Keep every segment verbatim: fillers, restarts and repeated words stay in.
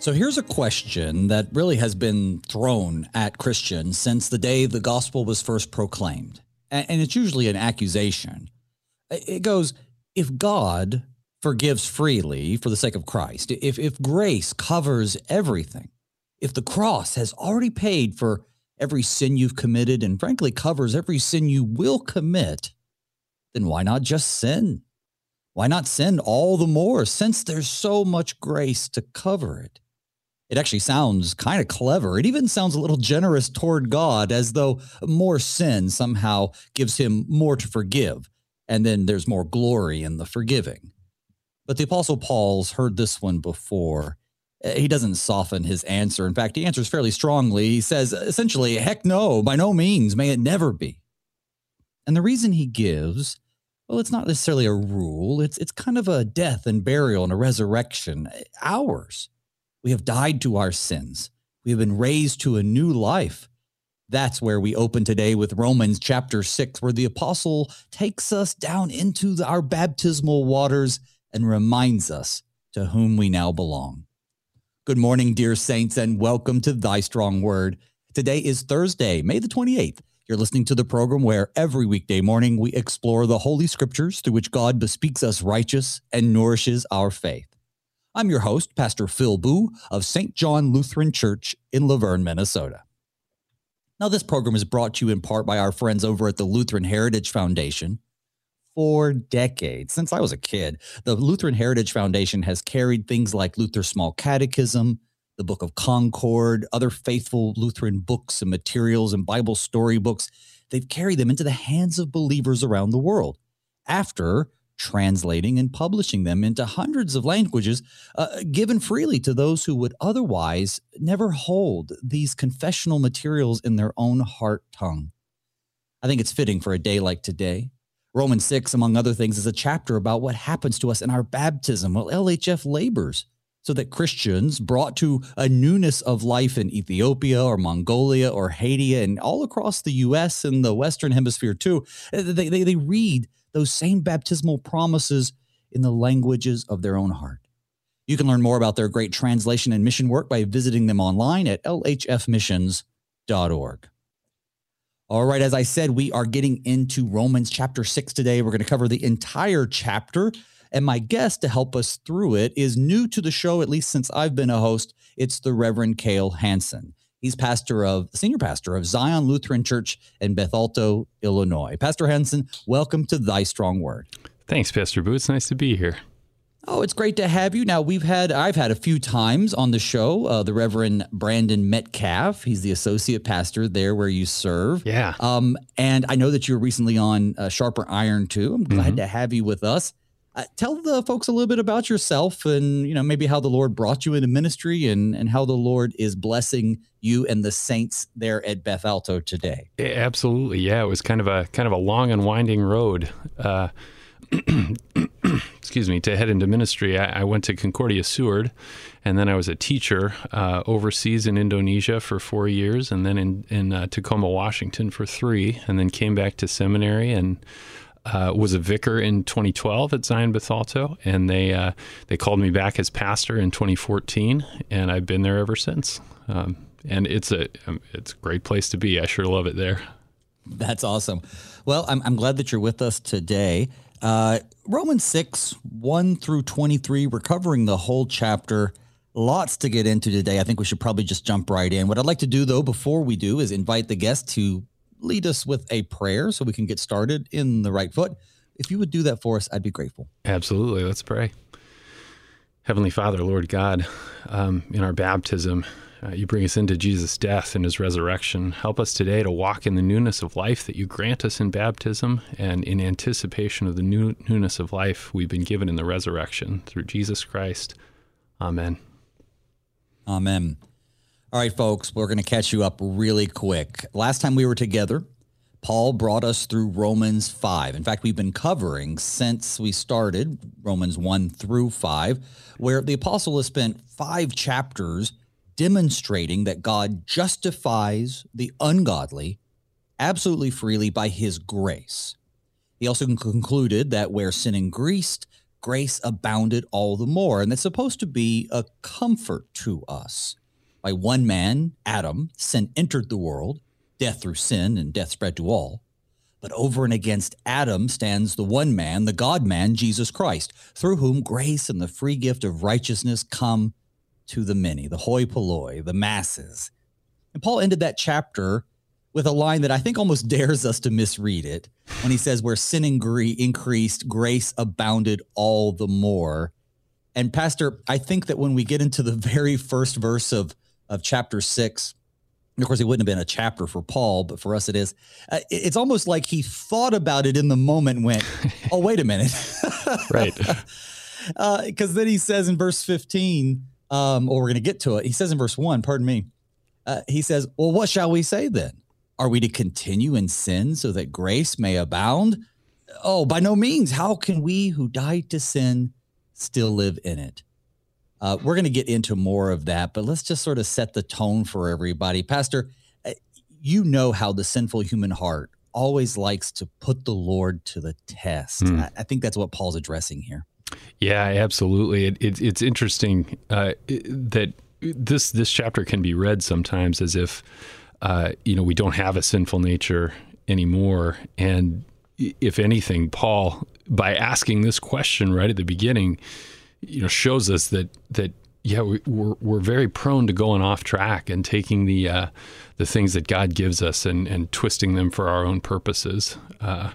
So here's a question that really has been thrown at Christians since the day the gospel was first proclaimed. And it's usually an accusation. It goes, if God forgives freely for the sake of Christ, if, if grace covers everything, if the cross has already paid for every sin you've committed and frankly covers every sin you will commit, then why not just sin? Why not sin all the more since there's so much grace to cover it? It actually sounds kind of clever. It even sounds a little generous toward God, as though more sin somehow gives him more to forgive, and then there's more glory in the forgiving. But the Apostle Paul's heard this one before. He doesn't soften his answer. In fact, he answers fairly strongly. He says, essentially, heck no, by no means, may it never be. And the reason he gives, well, it's not necessarily a rule. It's, it's kind of a death and burial and a resurrection, ours. We have died to our sins. We have been raised to a new life. That's where we open today with Romans chapter six, where the apostle takes us down into the, our baptismal waters and reminds us to whom we now belong. Good morning, dear saints, and welcome to Thy Strong Word. Today is Thursday, May the twenty-eighth. You're listening to the program where every weekday morning we explore the Holy Scriptures through which God bespeaks us righteous and nourishes our faith. I'm your host, Pastor Phil Boo of Saint John Lutheran Church in Laverne, Minnesota. Now, this program is brought to you in part by our friends over at the Lutheran Heritage Foundation. For decades, since I was a kid, the Lutheran Heritage Foundation has carried things like Luther's Small Catechism, the Book of Concord, other faithful Lutheran books and materials and Bible storybooks. They've carried them into the hands of believers around the world after translating and publishing them into hundreds of languages, uh, given freely to those who would otherwise never hold these confessional materials in their own heart tongue. I think it's fitting for a day like today. Romans six, among other things, is a chapter about what happens to us in our baptism while L H F labors so that Christians brought to a newness of life in Ethiopia or Mongolia or Haiti and all across the U S and the Western Hemisphere too, they, they, they read those same baptismal promises in the languages of their own heart. You can learn more about their great translation and mission work by visiting them online at l h f missions dot org. All right, as I said, we are getting into Romans chapter six today. We're going to cover the entire chapter, and my guest to help us through it is new to the show, at least since I've been a host. It's the Reverend Cale Hansen. He's pastor of, senior pastor of Zion Lutheran Church in Beth Alto, Illinois. Pastor Hansen, welcome to Thy Strong Word. Thanks, Pastor Boo. It's nice to be here. Oh, it's great to have you. Now, we've had, I've had a few times on the show, uh, the Reverend Brandon Metcalf. He's the associate pastor there where you serve. Yeah. Um, and I know that you were recently on uh, Sharper Iron too. I'm glad mm-hmm. to have you with us. Uh, tell the folks a little bit about yourself and, you know, maybe how the Lord brought you into ministry and, and how the Lord is blessing you and the saints there at Beth Alto today. Yeah, absolutely. Yeah, it was kind of a kind of a long and winding road. Uh, excuse me, to head into ministry. I, I went to Concordia Seward, and then I was a teacher uh, overseas in Indonesia for four years, and then in, in uh, Tacoma, Washington for three, and then came back to seminary and Uh, was a vicar in twenty twelve at Zion Beth Alto, and they uh, they called me back as pastor in twenty fourteen, and I've been there ever since. Um, and it's a um, it's a great place to be. I sure love it there. That's awesome. Well, I'm I'm glad that you're with us today. Uh, Romans six, one through twenty-three, we're covering the whole chapter. Lots to get into today. I think we should probably just jump right in. What I'd like to do, though, before we do, is invite the guest to lead us with a prayer so we can get started in the right foot. If you would do that for us, I'd be grateful. Absolutely. Let's pray. Heavenly Father, Lord God, um, in our baptism, uh, you bring us into Jesus' death and his resurrection. Help us today to walk in the newness of life that you grant us in baptism, and in anticipation of the new newness of life we've been given in the resurrection through Jesus Christ. Amen. Amen. All right, folks, we're going to catch you up really quick. Last time we were together, Paul brought us through Romans five. In fact, we've been covering since we started Romans one through five, where the apostle has spent five chapters demonstrating that God justifies the ungodly absolutely freely by his grace. He also concluded that where sin increased, grace abounded all the more. And that's supposed to be a comfort to us. By one man, Adam, sin entered the world, death through sin, and death spread to all. But over and against Adam stands the one man, the God-man, Jesus Christ, through whom grace and the free gift of righteousness come to the many, the hoi polloi, the masses. And Paul ended that chapter with a line that I think almost dares us to misread it when he says, where sin increased, grace abounded all the more. And Pastor, I think that when we get into the very first verse of, of chapter six, and of course, it wouldn't have been a chapter for Paul, but for us it is. Uh, it's almost like he thought about it in the moment and went, oh, wait a minute. Right. Because uh, then he says in verse fifteen, um, or we're going to get to it. He says in verse one, pardon me, uh, he says, well, what shall we say then? Are we to continue in sin so that grace may abound? Oh, by no means. How can we who died to sin still live in it? Uh, we're going to get into more of that, but let's just sort of set the tone for everybody. Pastor, uh, you know how the sinful human heart always likes to put the Lord to the test. Mm. I, I think that's what Paul's addressing here. Yeah, absolutely. It, it, it's interesting uh, that this this chapter can be read sometimes as if uh, you know we don't have a sinful nature anymore, and if anything, Paul, by asking this question right at the beginning, you know, shows us that that yeah, we, we're we're very prone to going off track and taking the uh, the things that God gives us and and twisting them for our own purposes. Uh,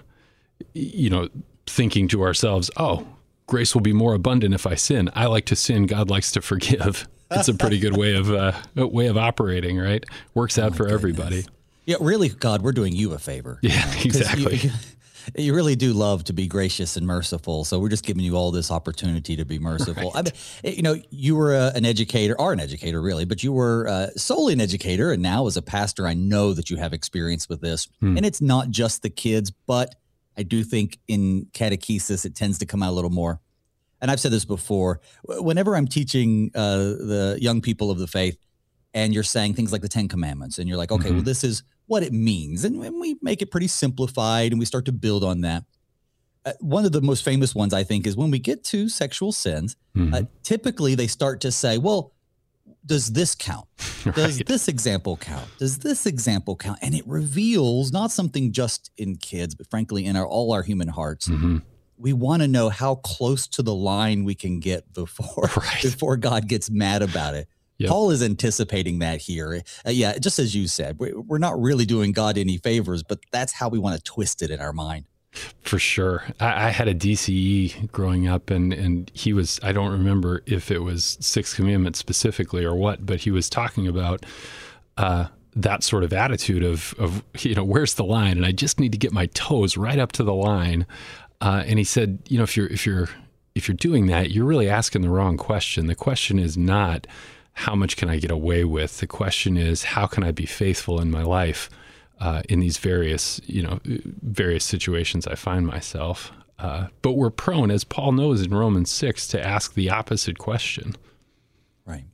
you know, thinking to ourselves, "Oh, grace will be more abundant if I sin. I like to sin. God likes to forgive." It's a pretty good way of uh, way of operating, right? Works out oh for goodness. everybody. Yeah, really, God, we're doing you a favor. Yeah, you know, exactly. You, You really do love to be gracious and merciful, so we're just giving you all this opportunity to be merciful. Right. I mean, you know, you were a, an educator, are an educator really, but you were uh, solely an educator, and now as a pastor, I know that you have experience with this. Hmm. And it's not just the kids, but I do think in catechesis it tends to come out a little more. And I've said this before, whenever I'm teaching uh, the young people of the faith, and you're saying things like the Ten Commandments, and you're like, okay, mm-hmm. well, this is what it means. And, and we make it pretty simplified, and we start to build on that. Uh, one of the most famous ones, I think, is when we get to sexual sins, mm-hmm. uh, typically they start to say, well, does this count? Does right. this example count? Does this example count? And it reveals not something just in kids, but frankly, in our, all our human hearts. Mm-hmm. We want to know how close to the line we can get before, right. before God gets mad about it. Yep. Paul is anticipating that here. Uh, yeah, just as you said, we're not really doing God any favors, but that's how we want to twist it in our mind. For sure. I, I had a D C E growing up, and, and he was, I don't remember if it was Sixth Commandment specifically or what, but he was talking about uh, that sort of attitude of, of, you know, where's the line? And I just need to get my toes right up to the line. Uh, and he said, you know, if you're, if you're, if you're doing that, you're really asking the wrong question. The question is not, how much can I get away with? The question is, how can I be faithful in my life uh, in these various, you know, various situations I find myself? Uh, but we're prone, as Paul knows in Romans six, to ask the opposite question. Right.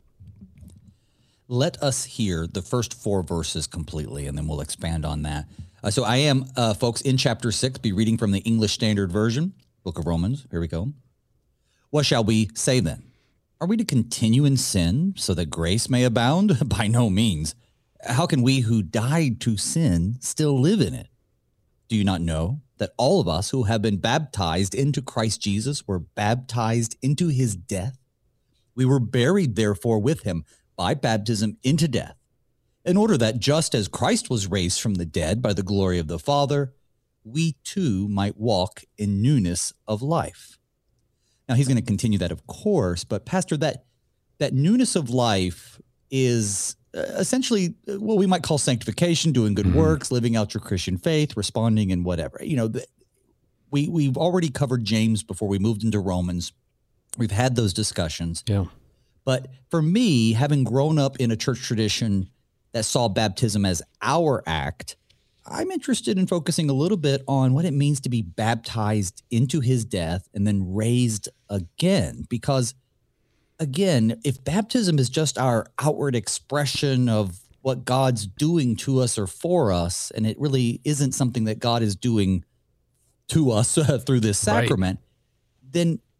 Let us hear the first four verses completely, and then we'll expand on that. Uh, so I am, uh, folks, in chapter six, be reading from the English Standard Version, Book of Romans. Here we go. What shall we say then? Are we to continue in sin so that grace may abound? By no means. How can we who died to sin still live in it? Do you not know that all of us who have been baptized into Christ Jesus were baptized into his death? We were buried, therefore, with him by baptism into death, in order that just as Christ was raised from the dead by the glory of the Father, we too might walk in newness of life. Now, he's going to continue that, of course, but Pastor, that that newness of life is uh, essentially what we might call sanctification, doing good mm-hmm. works, living out your Christian faith, responding in whatever. You know, the, we, we've already covered James before we moved into Romans. We've had those discussions. Yeah. But for me, having grown up in a church tradition that saw baptism as our act, I'm interested in focusing a little bit on what it means to be baptized into his death and then raised again. Because, again, if baptism is just our outward expression of what God's doing to us or for us, and it really isn't something that God is doing to us uh, through this sacrament, right. then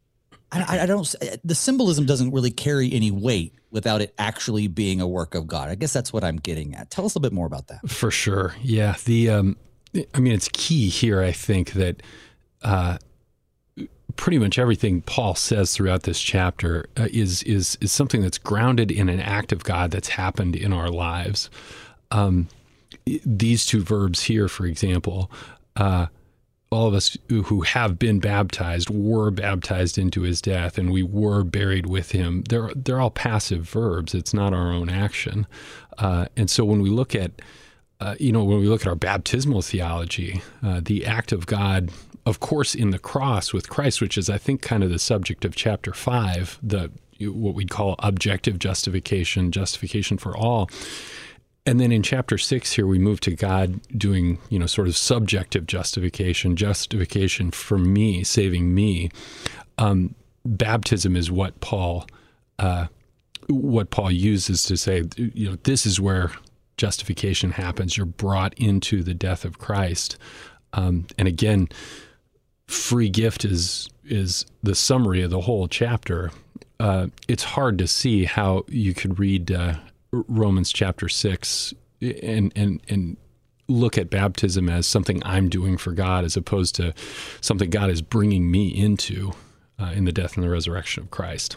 I, I don't, the symbolism doesn't really carry any weight without it actually being a work of God. I guess that's what I'm getting at. Tell us a bit more about that. For sure. Yeah. The, um, I mean, it's key here, I think, that uh, pretty much everything Paul says throughout this chapter uh, is, is, is something that's grounded in an act of God that's happened in our lives. Um, these two verbs here, for example, uh, all of us who have been baptized were baptized into his death, and we were buried with him. They're they're all passive verbs. It's not our own action. Uh, and so when we look at, uh, you know, when we look at our baptismal theology, uh, the act of God, of course, in the cross with Christ, which is, I think, kind of the subject of chapter five, the what we'd call objective justification, justification for all. And then in chapter six here, we move to God doing, you know, sort of subjective justification, justification for me, saving me. Um, baptism is what Paul, uh, what Paul uses to say, you know, this is where justification happens. You're brought into the death of Christ. Um, and again, free gift is is the summary of the whole chapter. Uh, it's hard to see how you could read Uh, Romans chapter six and, and, and look at baptism as something I'm doing for God as opposed to something God is bringing me into uh, in the death and the resurrection of Christ.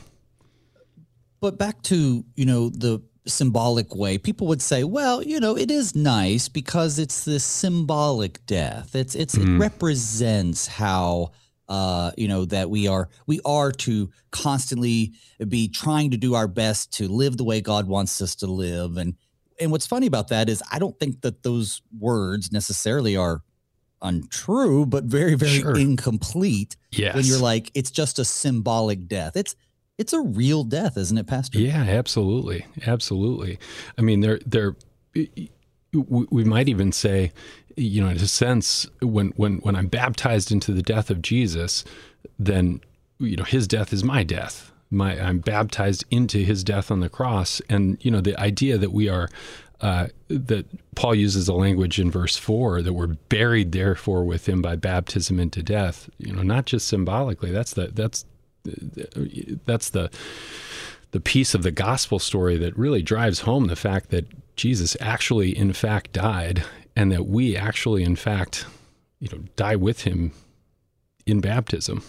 But back to, you know, the symbolic way, people would say, well, you know, it is nice because it's this symbolic death. It's, it's, mm. It represents how, Uh, you know, that we are we are to constantly be trying to do our best to live the way God wants us to live. And and what's funny about that is I don't think that those words necessarily are untrue, but very, very sure. incomplete. Yes. When you're like, it's just a symbolic death. It's it's a real death, isn't it, Pastor? Yeah, absolutely. Absolutely. I mean, they're they're we might even say, you know, in a sense, when, when, when I'm baptized into the death of Jesus, then, you know, his death is my death. My, I'm baptized into his death on the cross. And, you know, the idea that we are, uh, that Paul uses the language in verse four, that we're buried therefore with him by baptism into death, you know, not just symbolically, that's the, that's, that's the, the piece of the gospel story that really drives home the fact that Jesus actually, in fact, died, and that we actually, in fact, you know, die with him in baptism.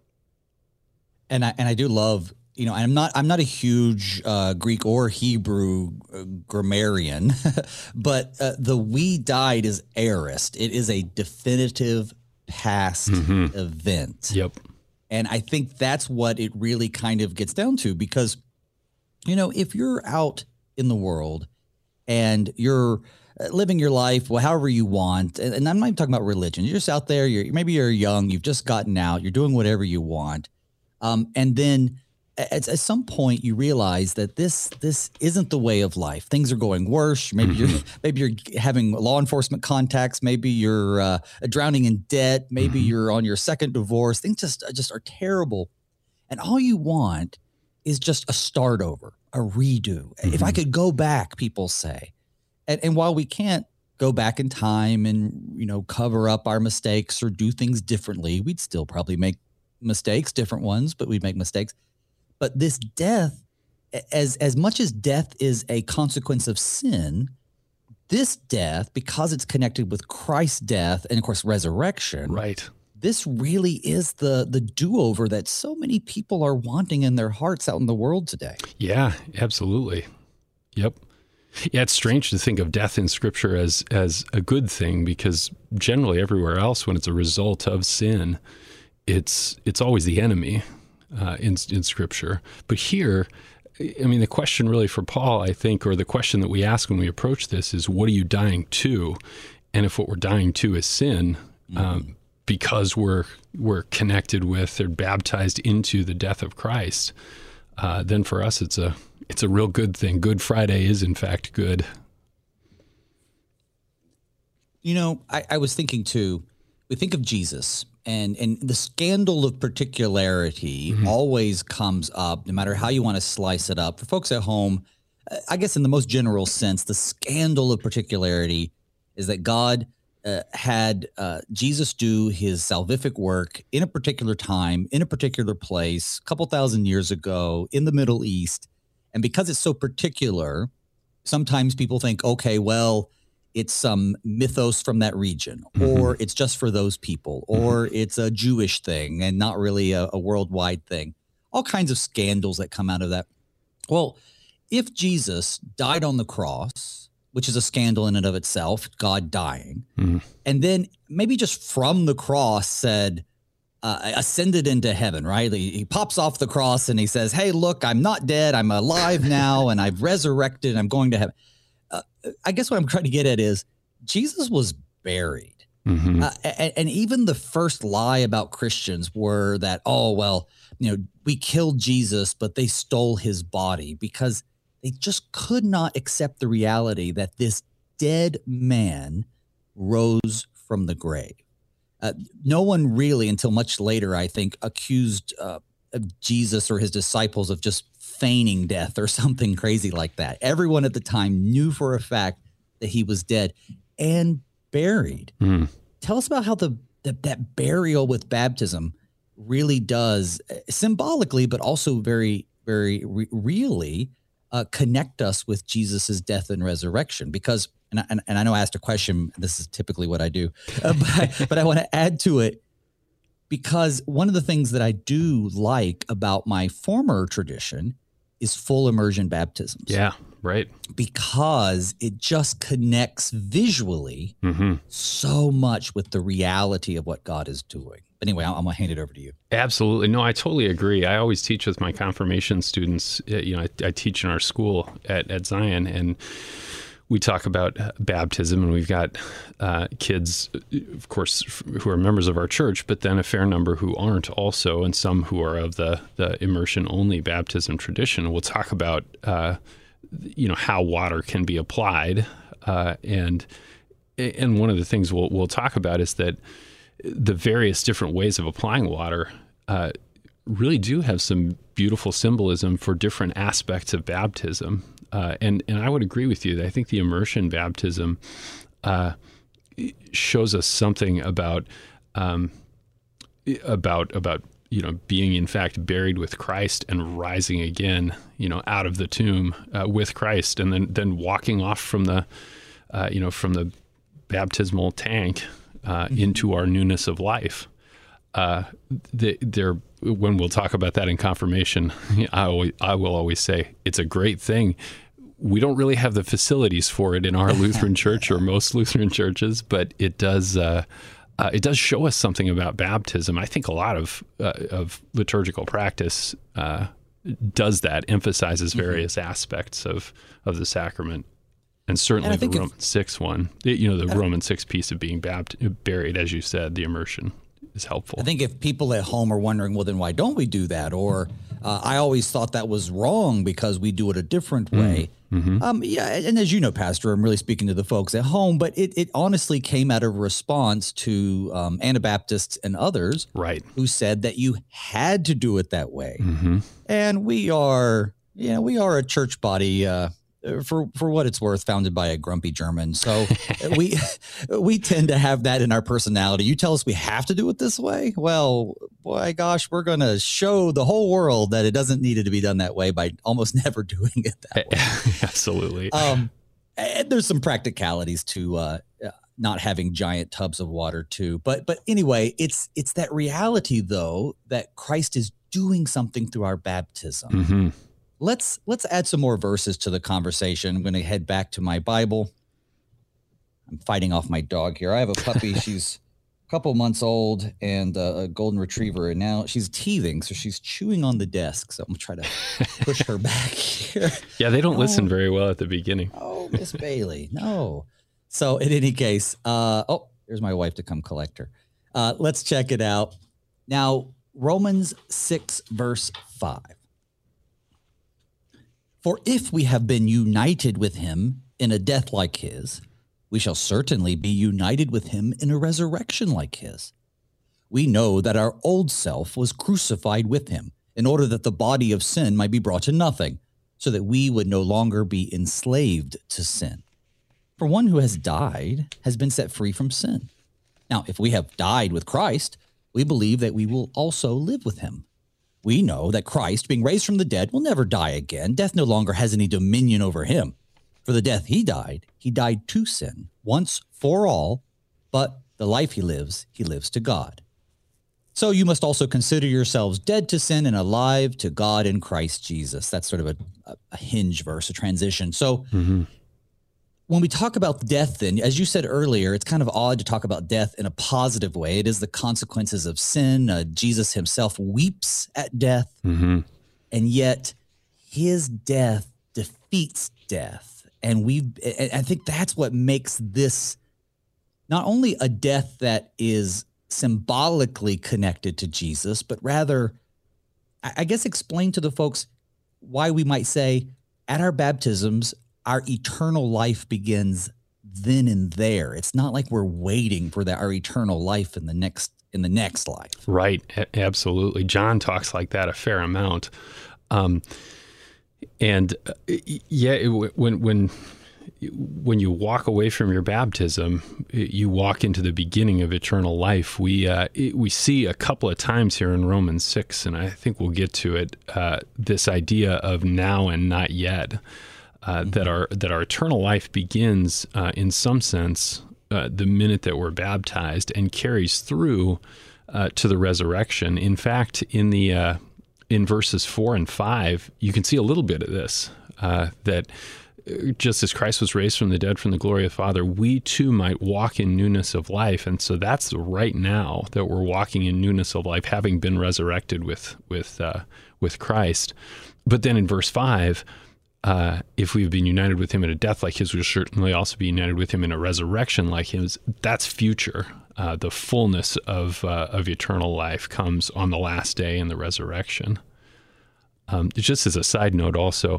And I and I do love, you know, I'm not I'm not a huge uh, Greek or Hebrew uh, grammarian, but uh, the "we died" is aorist. It is a definitive past mm-hmm. event. Yep. And I think that's what it really kind of gets down to, because, you know, if you're out in the world and you're living your life, well, however you want, and, and I'm not even talking about religion. You're just out there. You're maybe you're young. You've just gotten out. You're doing whatever you want, um, and then at, at some point you realize that this this isn't the way of life. Things are going worse. Maybe mm-hmm. you're maybe you're having law enforcement contacts. Maybe you're uh, drowning in debt. Maybe mm-hmm. you're on your second divorce. Things just just are terrible, and all you want is just a start over, a redo. Mm-hmm. If I could go back, people say. And, and while we can't go back in time and, you know, cover up our mistakes or do things differently, we'd still probably make mistakes, different ones, but we'd make mistakes. But this death, as, as much as death is a consequence of sin, this death, because it's connected with Christ's death and, of course, resurrection, right? This really is the the do-over that so many people are wanting in their hearts out in the world today. Yeah, absolutely. Yep. Yeah, it's strange to think of death in Scripture as as a good thing, because generally everywhere else, when it's a result of sin, it's it's always the enemy uh, in in Scripture. But here, I mean, the question really for Paul, I think, or the question that we ask when we approach this is, what are you dying to? And if what we're dying to is sin, mm-hmm. um, because we're we're connected with or baptized into the death of Christ, uh, then for us it's a it's a real good thing. Good Friday is in fact good. You know, I, I was thinking too, we think of Jesus, and and the scandal of particularity mm-hmm. always comes up, no matter how you want to slice it up. For folks at home, I guess in the most general sense, the scandal of particularity is that God uh, had uh, Jesus do his salvific work in a particular time, in a particular place, a couple thousand years ago in the Middle East. And because it's so particular, sometimes people think, okay, well, it's some mythos from that region, mm-hmm. or it's just for those people, or mm-hmm. it's a Jewish thing and not really a, a worldwide thing. All kinds of scandals that come out of that. Well, if Jesus died on the cross, which is a scandal in and of itself, God dying, mm-hmm. and then maybe just from the cross said, uh, ascended into heaven, right? He, he pops off the cross and he says, hey, look, I'm not dead. I'm alive now and I've resurrected and I'm going to heaven. Uh, I guess what I'm trying to get at is Jesus was buried. Mm-hmm. Uh, and, and even the first lie about Christians were that, oh, well, you know, we killed Jesus, but they stole his body, because they just could not accept the reality that this dead man rose from the grave. Uh, no one really, until much later, I think, accused uh, of Jesus or his disciples of just feigning death or something crazy like that. Everyone at the time knew for a fact that he was dead and buried. Mm. Tell us about how the, the that burial with baptism really does, uh, symbolically, but also very, very re- really uh, connect us with Jesus's death and resurrection. Because, and I, and I know I asked a question, this is typically what I do, uh, but, but I want to add to it, because one of the things that I do like about my former tradition is full immersion baptisms. Yeah, right. Because it just connects visually mm-hmm. so much with the reality of what God is doing. But anyway, I'm going to hand it over to you. Absolutely. No, I totally agree. I always teach with my confirmation students. You know, I, I teach in our school at, at Zion, and we talk about baptism, and we've got uh, kids, of course, who are members of our church, but then a fair number who aren't also, and some who are of the, the immersion-only baptism tradition. We'll talk about, uh, you know, how water can be applied, uh, and and one of the things we'll we'll talk about is that the various different ways of applying water uh, really do have some beautiful symbolism for different aspects of baptism. Uh, and, and I would agree with you that I think the immersion baptism uh, shows us something about um, about about you know being in fact buried with Christ and rising again, you know, out of the tomb uh, with Christ, and then then walking off from the uh, you know from the baptismal tank uh, mm-hmm. into our newness of life. Uh, the, there, when we'll talk about that in confirmation, I, always, I will always say it's a great thing. We don't really have the facilities for it in our Lutheran church or most Lutheran churches, but it does uh, uh, it does show us something about baptism. I think a lot of uh, of liturgical practice uh, does that, emphasizes various mm-hmm. aspects of of the sacrament. And certainly and the Roman six one, you know, the Roman six piece of being bapt- buried, as you said, the immersion is helpful. I think if people at home are wondering, well, then why don't we do that? Or uh, I always thought that was wrong because we do it a different way. Mm-hmm. Um, yeah, and as you know, Pastor, I'm really speaking to the folks at home, but it, it honestly came out of response to um, Anabaptists and others, right, who said that you had to do it that way. Mm-hmm. And we are, you know, we are a church body. Uh, For for what it's worth, founded by a grumpy German. So we we tend to have that in our personality. You tell us we have to do it this way. Well, boy, gosh, we're going to show the whole world that it doesn't need it to be done that way by almost never doing it that way. Absolutely. Um, and there's some practicalities to uh, not having giant tubs of water too. But but anyway, it's it's that reality though that Christ is doing something through our baptism. Mm-hmm. Let's let's add some more verses to the conversation. I'm going to head back to my Bible. I'm fighting off my dog here. I have a puppy. She's a couple months old and uh, a golden retriever. And now she's teething, so she's chewing on the desk. So I'm going to try to push her back here. Yeah, they don't no. listen very well at the beginning. Oh, Miss Bailey. No. So in any case, uh, oh, there's my wife to come collect her. Uh, let's check it out. Now, Romans six, verse five. For if we have been united with him in a death like his, we shall certainly be united with him in a resurrection like his. We know that our old self was crucified with him in order that the body of sin might be brought to nothing, so that we would no longer be enslaved to sin. For one who has died has been set free from sin. Now, if we have died with Christ, we believe that we will also live with him. We know that Christ, being raised from the dead, will never die again. Death no longer has any dominion over him. For the death he died, he died to sin, once for all, but the life he lives, he lives to God. So you must also consider yourselves dead to sin and alive to God in Christ Jesus. That's sort of a, a hinge verse, a transition. So mm-hmm. when we talk about death, then, as you said earlier, it's kind of odd to talk about death in a positive way. It is the consequences of sin. Uh, Jesus himself weeps at death, mm-hmm. and yet his death defeats death. And we, I think that's what makes this not only a death that is symbolically connected to Jesus, but rather, I guess, explain to the folks why we might say at our baptisms, our eternal life begins then and there. It's not like we're waiting for that our eternal life in the next in the next life. Right. A- absolutely. John talks like that a fair amount. Um, and uh, yeah, it, when when when you walk away from your baptism, you walk into the beginning of eternal life. We uh, we see a couple of times here in Romans six, and I think we'll get to it. Uh, this idea of now and not yet. Uh, mm-hmm. That our that our eternal life begins, uh, in some sense, uh, the minute that we're baptized, and carries through uh, to the resurrection. In fact, in the uh, in verses four and five, you can see a little bit of this. Uh, that just as Christ was raised from the dead from the glory of the Father, we too might walk in newness of life. And so that's right now that we're walking in newness of life, having been resurrected with with uh, with Christ. But then in verse five. Uh, if we've been united with him in a death like his, we'll certainly also be united with him in a resurrection like his. That's future. Uh, the fullness of uh, of eternal life comes on the last day in the resurrection. Um, just as a side note also,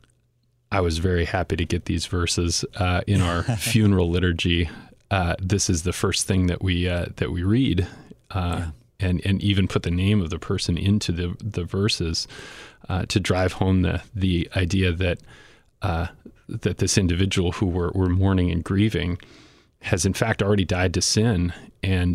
I was very happy to get these verses uh, in our funeral liturgy. Uh, this is the first thing that we uh, that we read, uh, yeah. and and even put the name of the person into the the verses. Uh, to drive home the the idea that uh, that this individual who we're, we're mourning and grieving has in fact already died to sin and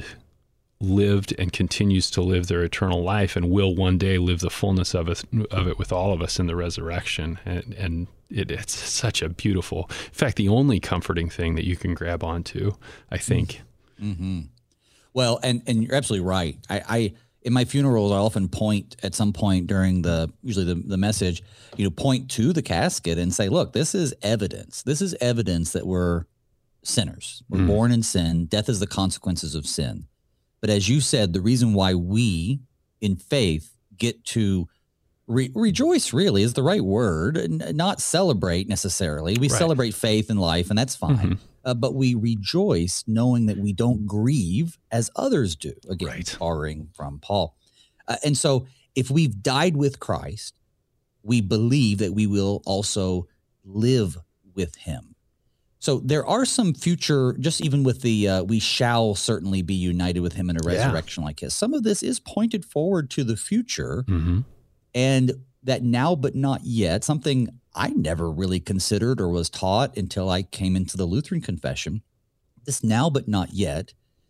lived and continues to live their eternal life and will one day live the fullness of it, of it with all of us in the resurrection. And, and it, it's such a beautiful, in fact, the only comforting thing that you can grab onto, I think. Mm-hmm. Well, and, and you're absolutely right. I, I In my funerals, I often point at some point during the, usually the, the message, you know, point to the casket and say, look, this is evidence. This is evidence that we're sinners. We're mm. born in sin. Death is the consequences of sin. But as you said, the reason why we in faith get to re- rejoice really is the right word, n- not celebrate necessarily. We right. celebrate faith and life, and that's fine. Mm-hmm. Uh, but we rejoice knowing that we don't grieve as others do, again, right. borrowing from Paul. Uh, and so if we've died with Christ, we believe that we will also live with him. So there are some future, just even with the, uh, we shall certainly be united with him in a resurrection yeah. like his. Some of this is pointed forward to the future, mm-hmm. and that now but not yet, something I never really considered or was taught until I came into the Lutheran confession. This now but not yet,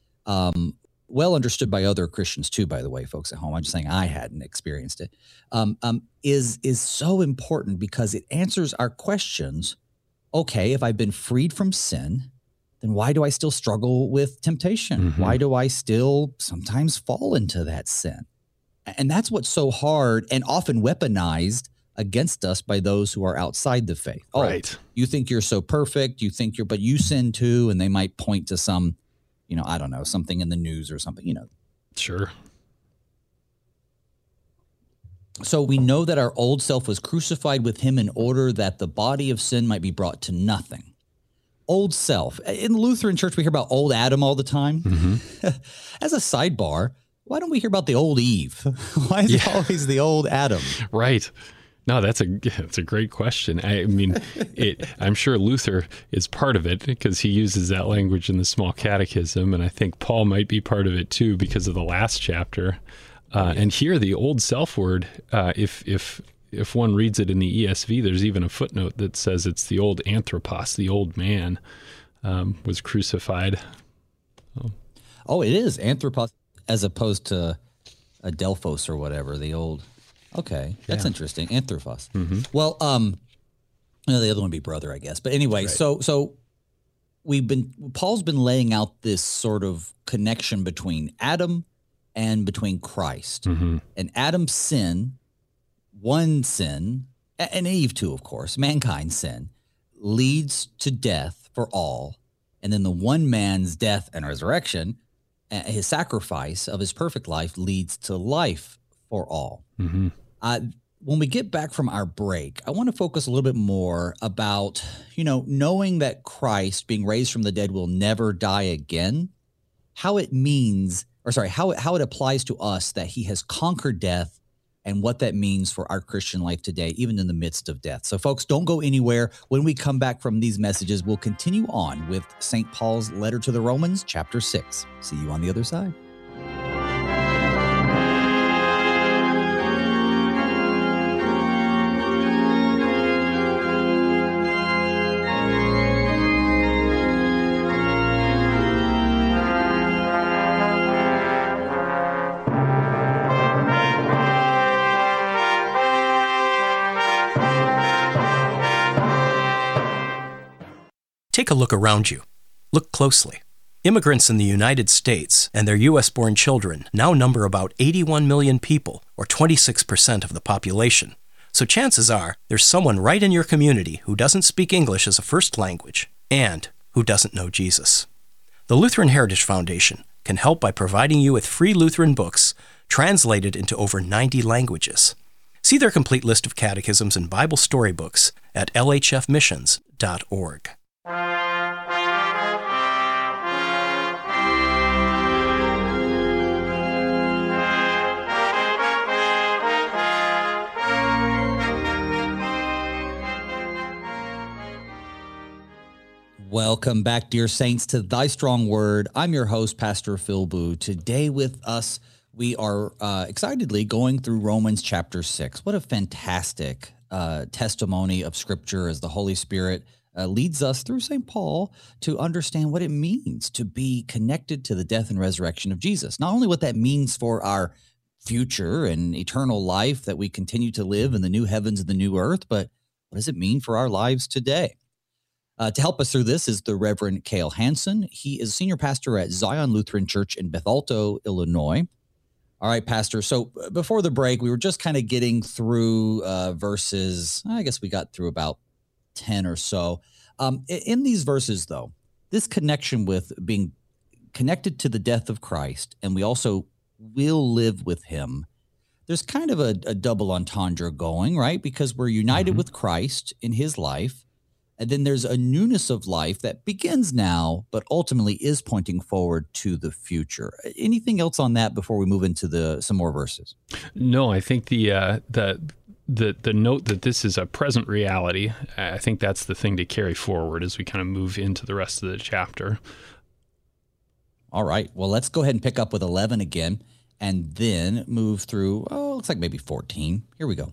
um, well understood by other Christians too, by the way, folks at home. I'm just saying I hadn't experienced it, um, um, is, is so important because it answers our questions. Okay, if I've been freed from sin, then why do I still struggle with temptation? Mm-hmm. Why do I still sometimes fall into that sin? And that's what's so hard and often weaponized against us by those who are outside the faith. Oh, right. You think you're so perfect. You think you're, but you sin too. And they might point to some, you know, I don't know, something in the news or something, you know. Sure. So we know that our old self was crucified with him in order that the body of sin might be brought to nothing. Old self. In the Lutheran Church, we hear about old Adam all the time. Mm-hmm. As a sidebar, why don't we hear about the old Eve? Why is yeah. it always the old Adam? Right. No, that's a that's a great question. I mean, it, I'm sure Luther is part of it because he uses that language in the Small Catechism, and I think Paul might be part of it too because of the last chapter. Uh, and here, the old self word, uh, if if if one reads it in the E S V, there's even a footnote that says it's the old anthropos, the old man, um, was crucified. Oh. oh, it is anthropos as opposed to Adelphos or whatever, the old. Okay, that's yeah. interesting. Anthropos. Mm-hmm. Well, um, no, the other one would be brother, I guess. But anyway, right. so so we've been Paul's been laying out this sort of connection between Adam and between Christ. Mm-hmm. And Adam's sin, one sin, and Eve too, of course, mankind's sin, leads to death for all. And then the one man's death and resurrection, his sacrifice of his perfect life, leads to life for all. Mm-hmm. Uh, when we get back from our break, I want to focus a little bit more about, you know, knowing that Christ, being raised from the dead, will never die again, how it means, or sorry, how it, how it applies to us that he has conquered death and what that means for our Christian life today, even in the midst of death. So folks, don't go anywhere. When we come back from these messages, we'll continue on with Saint Paul's letter to the Romans, chapter six. See you on the other side. Take a look around you. Look closely. Immigrants in the United States and their U S-born children now number about eighty-one million people, or twenty-six percent of the population. So chances are there's someone right in your community who doesn't speak English as a first language and who doesn't know Jesus. The Lutheran Heritage Foundation can help by providing you with free Lutheran books translated into over ninety languages. See their complete list of catechisms and Bible storybooks at L H F missions dot org. Welcome back, dear saints, to Thy Strong Word. I'm your host, Pastor Phil Boo. Today with us, we are uh, excitedly going through Romans chapter six. What a fantastic uh, testimony of Scripture as the Holy Spirit uh, leads us through Saint Paul to understand what it means to be connected to the death and resurrection of Jesus. Not only what that means for our future and eternal life that we continue to live in the new heavens and the new earth, but what does it mean for our lives today? Uh, to help us through this is the Reverend Cale Hansen. He is senior pastor at Zion Lutheran Church in Bethalto, Illinois. All right, Pastor. So before the break, we were just kind of getting through uh, verses. I guess we got through about ten or so. Um, in these verses, though, this connection with being connected to the death of Christ, and we also will live with him, there's kind of a, a double entendre going, right? Because we're united mm-hmm. with Christ in his life. And then there's a newness of life that begins now, but ultimately is pointing forward to the future. Anything else on that before we move into the some more verses? No, I think the uh, the the the note that this is a present reality, I think that's the thing to carry forward as we kind of move into the rest of the chapter. All right. Well, let's go ahead and pick up with eleven again, and then move through. Oh, looks like maybe fourteen. Here we go.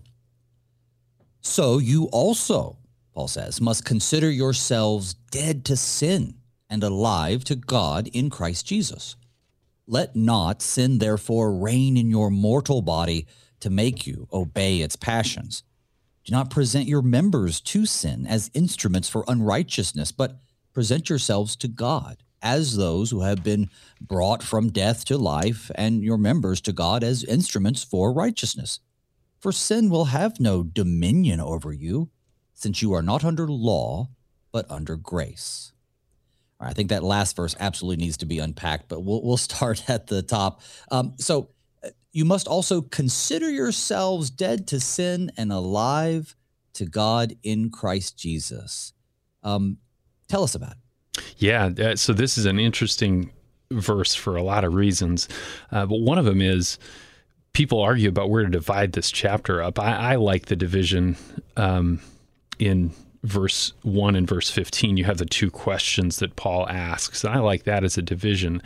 So you also, Paul says, must consider yourselves dead to sin and alive to God in Christ Jesus. Let not sin, therefore, reign in your mortal body to make you obey its passions. Do not present your members to sin as instruments for unrighteousness, but present yourselves to God as those who have been brought from death to life, and your members to God as instruments for righteousness. For sin will have no dominion over you, since you are not under law, but under grace. All right, I think that last verse absolutely needs to be unpacked, but we'll we'll start at the top. Um, so uh, you must also consider yourselves dead to sin and alive to God in Christ Jesus. Um, tell us about it. Yeah, uh, so this is an interesting verse for a lot of reasons, uh, but one of them is people argue about where to divide this chapter up. I, I like the division um in verse one and verse fifteen. You have the two questions that Paul asks. And I like that as a division.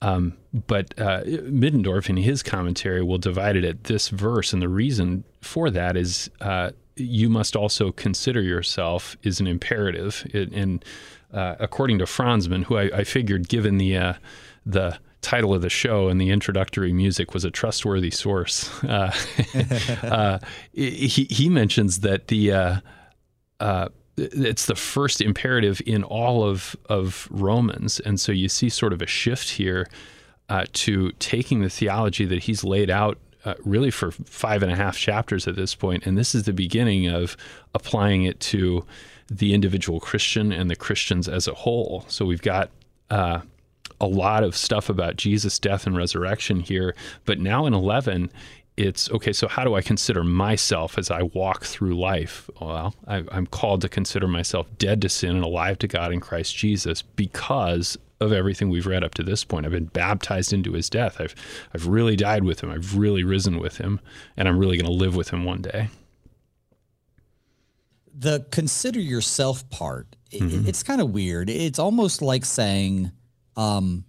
Um, but uh, Middendorf, in his commentary, will divide it at this verse, and the reason for that is uh, you must also consider yourself is an imperative. It, and uh, according to Franzman, who I, I figured, given the uh, the title of the show and the introductory music, was a trustworthy source, uh, uh, he he mentions that the uh, uh, it's the first imperative in all of, of Romans. And so you see sort of a shift here uh, to taking the theology that he's laid out uh, really for five and a half chapters at this point. And this is the beginning of applying it to the individual Christian and the Christians as a whole. So we've got uh, a lot of stuff about Jesus' death and resurrection here. But now in eleven, it's, okay, so how do I consider myself as I walk through life? Well, I, I'm called to consider myself dead to sin and alive to God in Christ Jesus because of everything we've read up to this point. I've been baptized into his death. I've I've really died with him. I've really risen with him, and I'm really going to live with him one day. The consider yourself part, Mm-hmm. it, it's kind of weird. It's almost like saying, um,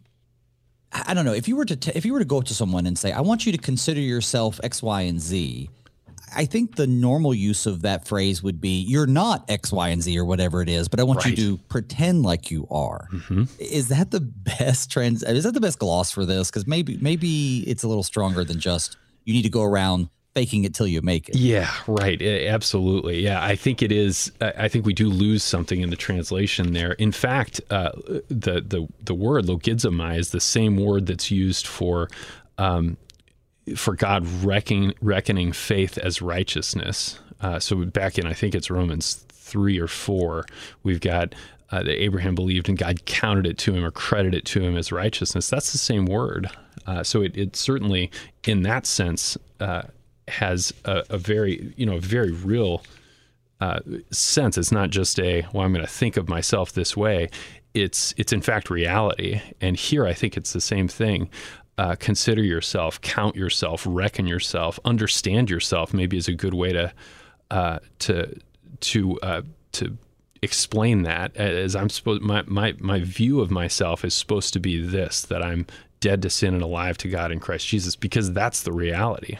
I don't know, if you were to t- if you were to go up to someone and say, I want you to consider yourself X, Y, and Z, I think the normal use of that phrase would be, you're not X, Y, and Z or whatever it is, but I want Right. you to pretend like you are. Mm-hmm. Is that the best trans? Is that the best gloss for this? Because maybe maybe it's a little stronger than just you need to go around faking it till you make it. Yeah, right. A- Absolutely. Yeah, I think it is. I I think we do lose something in the translation there. In fact, uh, the the the word logizomai is the same word that's used for um, for God reckoning reckoning faith as righteousness. Uh, so back in, I think it's Romans three or four, we've got uh, that Abraham believed and God counted it to him or credited it to him as righteousness. That's the same word. Uh, so it, it certainly, in that sense, uh, has a, a very, you know, very real uh, sense. It's not just a, well, I'm going to think of myself this way. It's, it's in fact reality. And here I think it's the same thing. Uh, consider yourself, count yourself, reckon yourself, understand yourself, maybe is a good way to, uh, to, to, uh, to explain that. As I'm supposed, my, my, my view of myself is supposed to be this, that I'm dead to sin and alive to God in Christ Jesus, because that's the reality.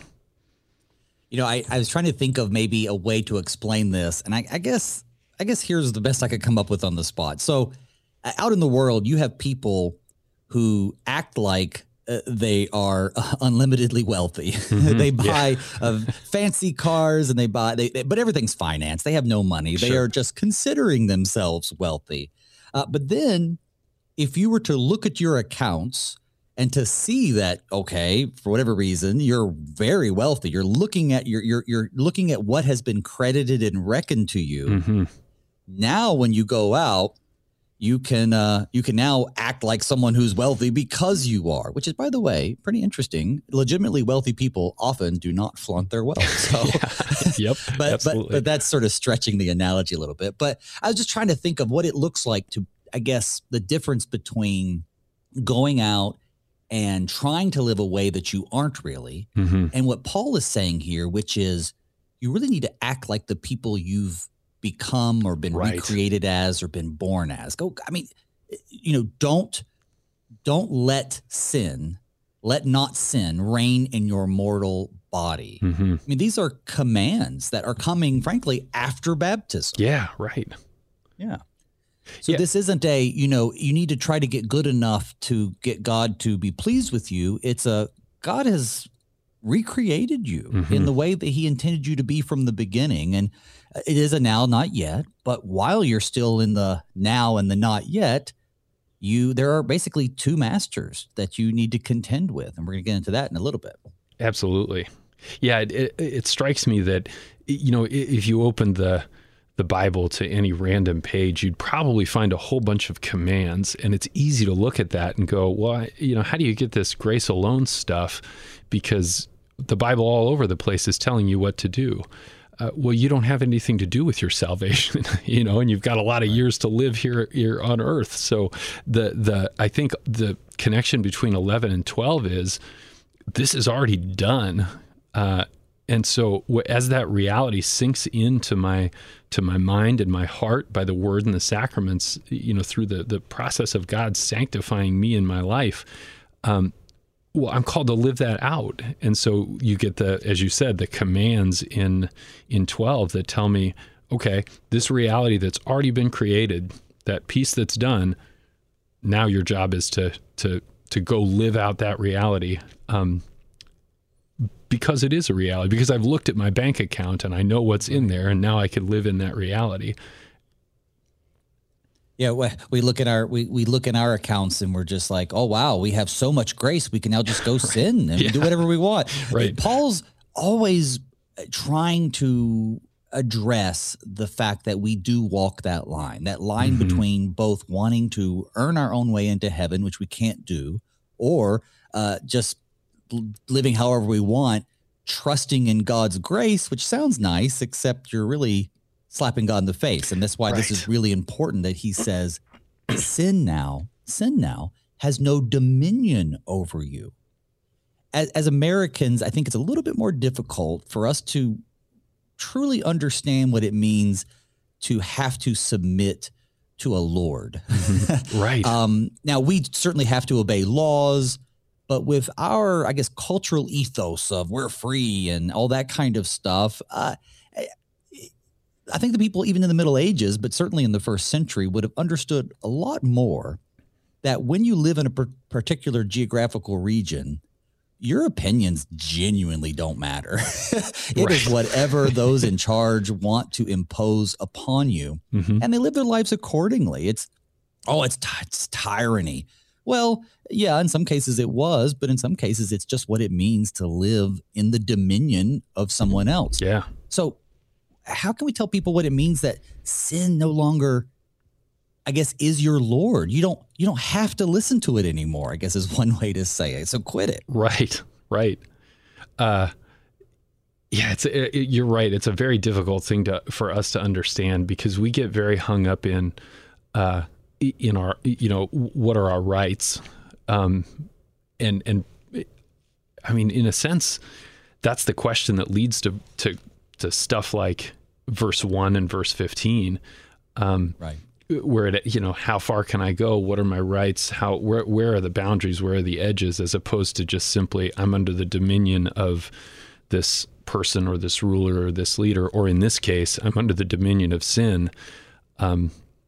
You know, I, I was trying to think of maybe a way to explain this, and I, I guess I guess here's the best I could come up with on the spot. So, uh, out in the world, you have people who act like uh, they are uh, unlimitedly wealthy. Mm-hmm. They buy yeah. uh, fancy cars, and they buy, they, they, but everything's financed. They have no money. They sure. are just considering themselves wealthy. Uh, but then, if you were to look at your accounts and to see that, okay, for whatever reason, you're very wealthy. You're looking at your, you're you're looking at what has been credited and reckoned to you. Mm-hmm. Now, when you go out, you can uh, you can now act like someone who's wealthy because you are. Which is, by the way, pretty interesting. Legitimately wealthy people often do not flaunt their wealth. So, yeah. Yep, but, absolutely. but but that's sort of stretching the analogy a little bit. But I was just trying to think of what it looks like to, I guess, the difference between going out and trying to live a way that you aren't really. Mm-hmm. And what Paul is saying here, which is you really need to act like the people you've become or been right. recreated as or been born as. Go, I mean, you know, don't, don't let sin, let not sin reign in your mortal body. Mm-hmm. I mean, these are commands that are coming, frankly, after baptism. Yeah, right. Yeah. So yeah. this isn't a, you know, you need to try to get good enough to get God to be pleased with you. It's a, God has recreated you mm-hmm. in the way that he intended you to be from the beginning. And it is a now, not yet. But while you're still in the now and the not yet, you, there are basically two masters that you need to contend with. And we're going to get into that in a little bit. Absolutely. Yeah. It, it, it strikes me that, you know, if you open the, the Bible to any random page, you'd probably find a whole bunch of commands. And it's easy to look at that and go, well, you know, how do you get this grace alone stuff? Because the Bible all over the place is telling you what to do. Uh, well, you don't have anything to do with your salvation, you know, and you've got a lot of years to live here, here on earth. So the, the, I think the connection between eleven and twelve is this is already done. Uh, And so as that reality sinks into my to my mind and my heart by the word and the sacraments, you know, through the, the process of God sanctifying me in my life, Um, well, I'm called to live that out. And so you get the, as you said, the commands in in twelve that tell me, okay, this reality that's already been created, that piece that's done, now your job is to to to go live out that reality. Um, because it is a reality, because I've looked at my bank account and I know what's in there, and now I can live in that reality. Yeah, we, we look at our we, we look at our accounts and we're just like, oh wow, we have so much grace, we can now just go sin and Yeah. do whatever we want. Right. Paul's always trying to address the fact that we do walk that line, that line Mhm. between both wanting to earn our own way into heaven, which we can't do, or uh, just l- living however we want, trusting in God's grace, which sounds nice, except you're really slapping God in the face. And that's why this is Right. really important that he says, sin now, sin now has no dominion over you. As, as Americans, I think it's a little bit more difficult for us to truly understand what it means to have to submit to a Lord. Right. Um, now, we certainly have to obey laws, but with our, I guess, cultural ethos of we're free and all that kind of stuff, uh, I- I think the people, even in the Middle Ages, but certainly in the first century, would have understood a lot more that when you live in a per- particular geographical region, your opinions genuinely don't matter. It is Right. whatever those in charge want to impose upon you, Mhm. and they live their lives accordingly. It's, oh, it's, ty- it's tyranny. Well, yeah, in some cases it was, but in some cases it's just what it means to live in the dominion of someone else. Yeah. So how can we tell people what it means that sin no longer, I guess, is your Lord? You don't you don't have to listen to it anymore, I guess is one way to say it. So quit it. Right, right. Uh, yeah, it's it, it- you're right. It's a very difficult thing to for us to understand because we get very hung up in uh, i- in our you know what are our rights, um, and and I mean in a sense that's the question that leads to to to stuff like verse one and verse fifteen. Um, Right. where it, you know, how far can I go? What are my rights? How, where, where are the boundaries? Where are the edges? As opposed to just simply, I'm under the dominion of this person or this ruler or this leader, or in this case, I'm under the dominion of sin. Um,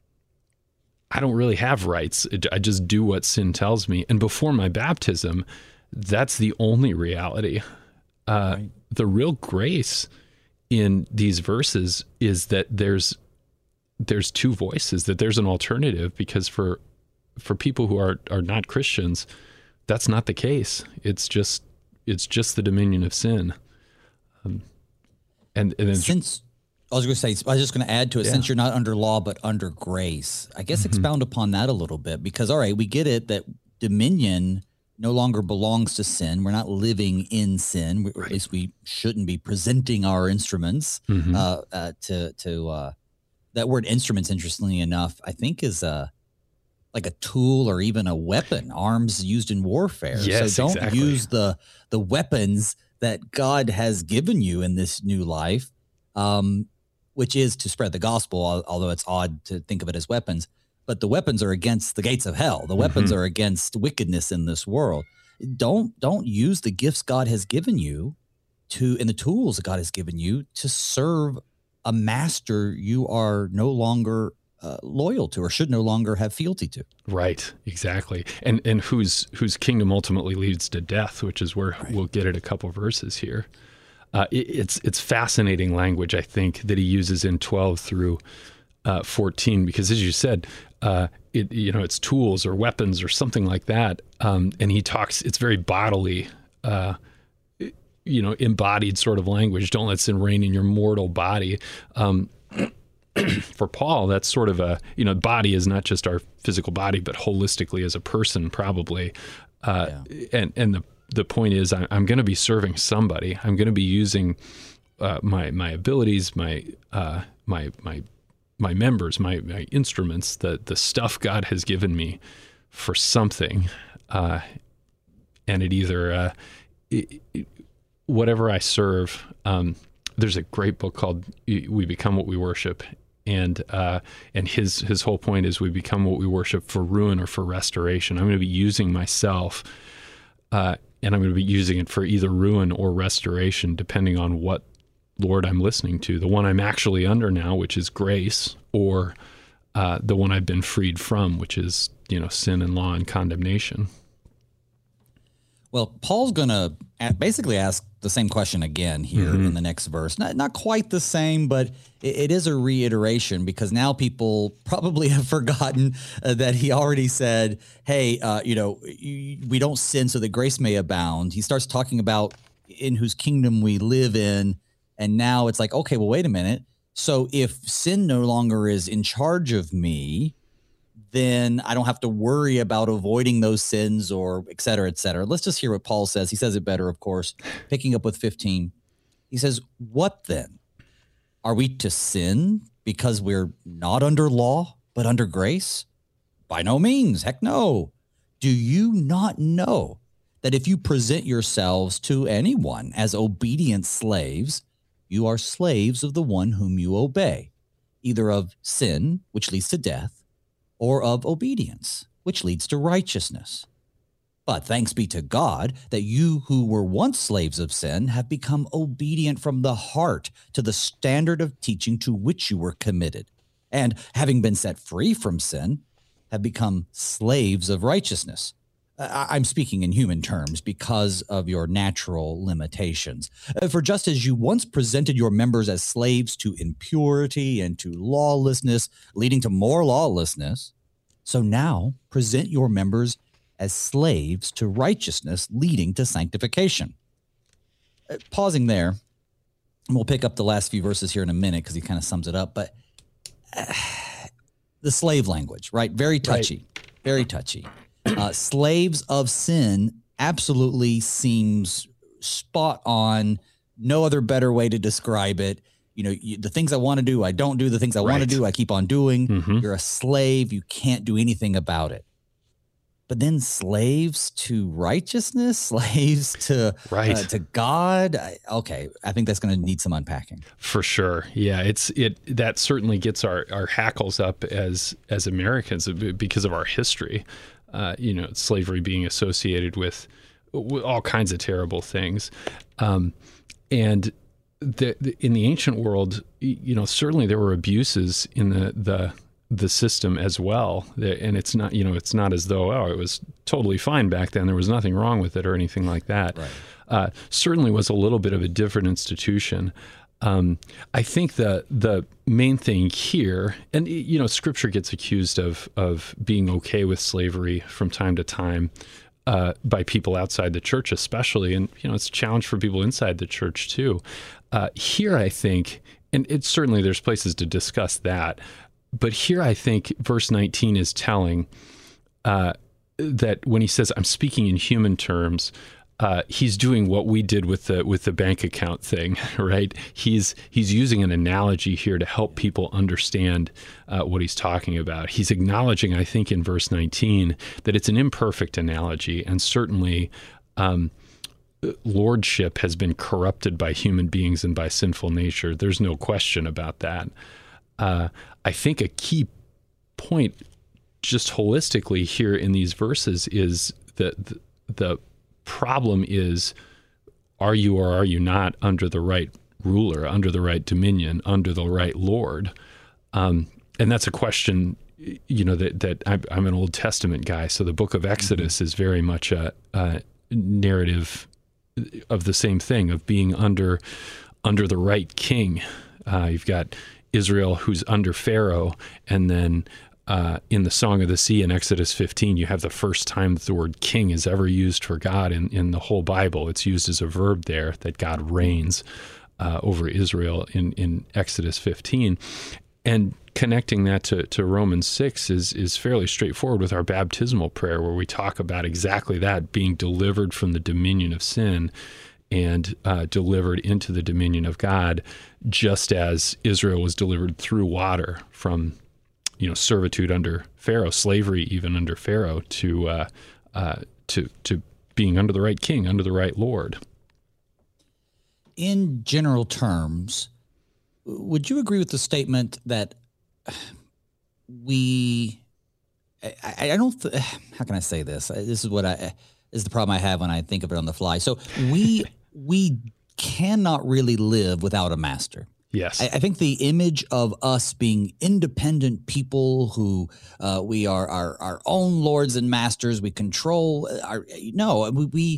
I don't really have rights. I just do what sin tells me. And before my baptism, that's the only reality. Uh, Right. The real grace in these verses is that there's there's two voices, that there's an alternative, because for for people who are are not Christians, that's not the case. It's just it's just the dominion of sin. Um, and and then, Since I was going to say, I was just going to add to it, Yeah. since you're not under law but under grace, I guess expound upon that a little bit, because all right, we get it that dominion no longer belongs to sin. We're not living in sin. We, or at least we shouldn't be presenting our instruments Mhm. uh, uh, to to uh, that word instruments. Interestingly enough, I think is a like a tool or even a weapon, arms used in warfare. Yes, so don't exactly. use the the weapons that God has given you in this new life, um, which is to spread the gospel. al- Although it's odd to think of it as weapons, but the weapons are against the gates of hell. The weapons Mhm. are against wickedness in this world. Don't don't use the gifts God has given you to and the tools that God has given you to serve a master you are no longer uh, loyal to or should no longer have fealty to. Right, exactly, and and whose whose kingdom ultimately leads to death, which is where we'll get at a couple verses here. Uh, it, it's it's fascinating language, I think, that he uses in twelve through uh, fourteen, because as you said, uh, it you know it's tools or weapons or something like that, um, and he talks. It's very bodily. Uh, you know, embodied sort of language. Don't let sin reign in your mortal body. Um, for Paul, that's sort of a, you know, body is not just our physical body, but holistically as a person, probably. Uh, And and the the point is, I, I'm going to be serving somebody. I'm going to be using uh, my my abilities, my uh, my my my members, my my instruments, the the stuff God has given me for something, uh, and it either uh, it, it, whatever I serve. Um, there's a great book called "We Become What We Worship," and uh, and his his whole point is we become what we worship for ruin or for restoration. I'm going to be using myself uh, and I'm going to be using it for either ruin or restoration, depending on what Lord I'm listening to, the one I'm actually under now, which is grace, or uh, the one I've been freed from, which is, you know, sin and law and condemnation. Well, Paul's going to basically ask the same question again here mm-hmm. in the next verse. Not not quite the same, but it, it is a reiteration, because now people probably have forgotten uh, that he already said, hey, uh, you know, you, we don't sin so that grace may abound. He starts talking about in whose kingdom we live in. And now it's like, okay, well, wait a minute. So if sin no longer is in charge of me, then I don't have to worry about avoiding those sins, or et cetera, et cetera. Let's just hear what Paul says. He says it better, of course, picking up with fifteen. He says, what then? Are we to sin because we're not under law, but under grace? By no means. Heck no. Do you not know that if you present yourselves to anyone as obedient slaves, you are slaves of the one whom you obey, either of sin, which leads to death, or of obedience, which leads to righteousness? But thanks be to God that you who were once slaves of sin have become obedient from the heart to the standard of teaching to which you were committed, and having been set free from sin, have become slaves of righteousness. I'm speaking in human terms because of your natural limitations. For just as you once presented your members as slaves to impurity and to lawlessness, leading to more lawlessness, so now present your members as slaves to righteousness, leading to sanctification. Uh, pausing there, and we'll pick up the last few verses here in a minute because he kind of sums it up, but uh, the slave language, right? Very touchy, right. very touchy. Uh, slaves of sin absolutely seems spot on. No other better way to describe it. You know, you, the things I want to do, I don't do. The things I right. want to do, I keep on doing. Mm-hmm. You're a slave. You can't do anything about it. But then slaves to righteousness, slaves to right. uh, to God. I, okay, I think that's going to need some unpacking. For sure. Yeah, it's it that certainly gets our, our hackles up as as Americans because of our history. Uh, you know, slavery being associated with, with all kinds of terrible things. Um, and the, the, in the ancient world, you know, certainly there were abuses in the, the, the system as well. And it's not, you know, it's not as though, oh, it was totally fine back then. There was nothing wrong with it or anything like that. Right. Uh, certainly was a little bit of a different institution. Um, I think the the main thing here, and you know, Scripture gets accused of of being okay with slavery from time to time uh, by people outside the church, especially, and you know, it's a challenge for people inside the church too. Uh, here, I think, and it's certainly there's places to discuss that, but here I think verse nineteen is telling uh, that when he says, "I'm speaking in human terms." Uh, he's doing what we did with the with the bank account thing, right? He's he's using an analogy here to help people understand uh, what he's talking about. He's acknowledging, I think, in verse nineteen, that it's an imperfect analogy, and certainly um, lordship has been corrupted by human beings and by sinful nature. There's no question about that. Uh, I think a key point, just holistically here in these verses, is that the, the problem is, are you or are you not under the right ruler, under the right dominion, under the right Lord? Um, and that's a question, you know, that, that I'm, I'm an Old Testament guy. So the book of Exodus mm-hmm. is very much a, a narrative of the same thing, of being under, under the right king. Uh, you've got Israel who's under Pharaoh, and then Uh, in the Song of the Sea in Exodus fifteen, you have the first time that the word king is ever used for God in, in the whole Bible. It's used as a verb there, that God reigns uh, over Israel in, in Exodus fifteen. And connecting that to, to Romans six is, is fairly straightforward with our baptismal prayer, where we talk about exactly that, being delivered from the dominion of sin and uh, delivered into the dominion of God, just as Israel was delivered through water from you know, servitude under Pharaoh, slavery even under Pharaoh, to uh, uh, to to being under the right king, under the right Lord. In general terms, would you agree with the statement that we? I, I don't. Th- how can I say this? This is what I. is the problem I have when I think of it on the fly. So we we cannot really live without a master. Yes. I, I think the image of us being independent people who uh, we are our, our own lords and masters, we control our, no, we, we,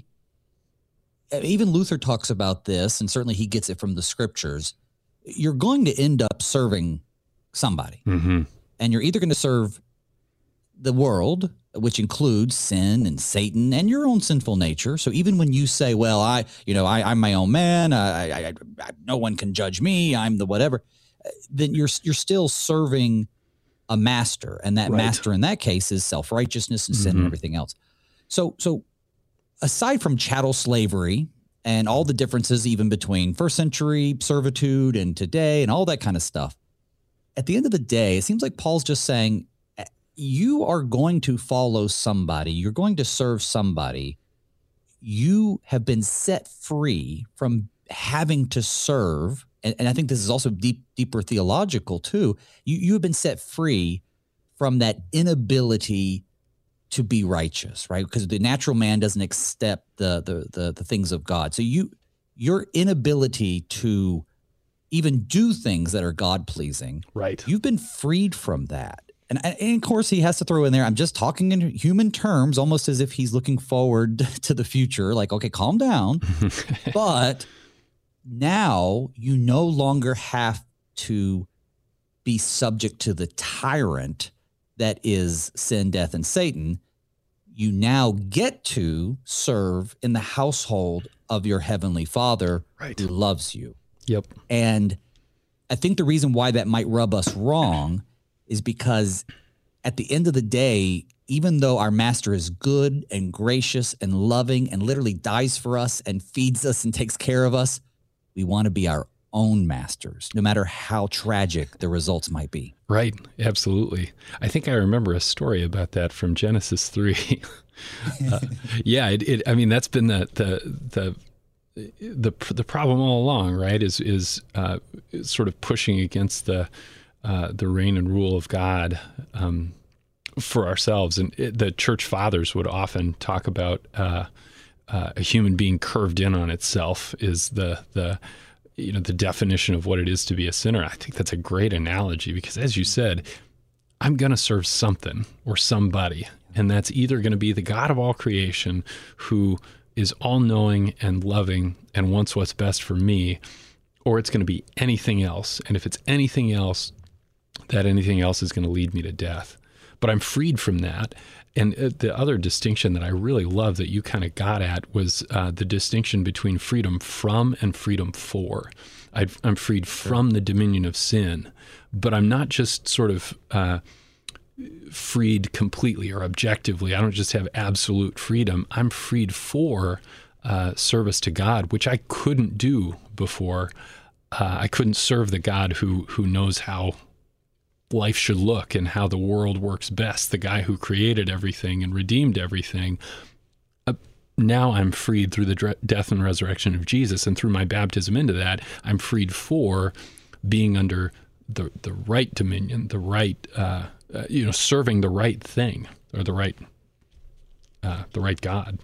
even Luther talks about this, and certainly he gets it from the scriptures. You're going to end up serving somebody. Mm-hmm. And you're either going to serve the world, which includes sin and Satan and your own sinful nature. So even when you say, well, I, you know, I, I'm my own man, I, I, I, no one can judge me, I'm the whatever, then you're, you're still serving a master. And that right. master in that case is self-righteousness and sin mm-hmm. and everything else. So, so aside from chattel slavery and all the differences even between first century servitude and today and all that kind of stuff, at the end of the day, it seems like Paul's just saying, you are going to follow somebody. You're going to serve somebody. You have been set free from having to serve. And, and I think this is also deep, deeper theological too. You, you have been set free from that inability to be righteous, right? Because the natural man doesn't accept the, the, the, the things of God. So you, your inability to even do things that are God-pleasing. Right. You've been freed from that. And, and of course, he has to throw in there, I'm just talking in human terms, almost as if he's looking forward to the future. Like, okay, calm down. But now you no longer have to be subject to the tyrant that is sin, death, and Satan. You now get to serve in the household of your heavenly Father right. who loves you. Yep. And I think the reason why that might rub us wrong is because at the end of the day, even though our master is good and gracious and loving and literally dies for us and feeds us and takes care of us, we want to be our own masters, no matter how tragic the results might be. Right. Absolutely. I think I remember a story about that from Genesis three. uh, yeah. It, it, I mean, that's been the, the, the, the the problem all along, right, is is uh, sort of pushing against the uh, the reign and rule of God um, for ourselves. And it, the church fathers would often talk about uh, uh, a human being curved in on itself is the the you know the definition of what it is to be a sinner. I think that's a great analogy because, as you said, I'm going to serve something or somebody, and that's either going to be the God of all creation who is all-knowing and loving and wants what's best for me, or it's going to be anything else. And if it's anything else, that anything else is going to lead me to death. But I'm freed from that. And the other distinction that I really love that you kind of got at was uh, the distinction between freedom from and freedom for. I've, I'm freed from the dominion of sin, but I'm not just sort of uh, freed completely or objectively. I don't just have absolute freedom. I'm freed for uh, service to God, which I couldn't do before. Uh, I couldn't serve the God who who knows how life should look and how the world works best, the guy who created everything and redeemed everything. Uh, now I'm freed through the dre- death and resurrection of Jesus, and through my baptism into that, I'm freed for being under the the right dominion, the right uh, Uh, you know, serving the right thing or the right, uh, the right God.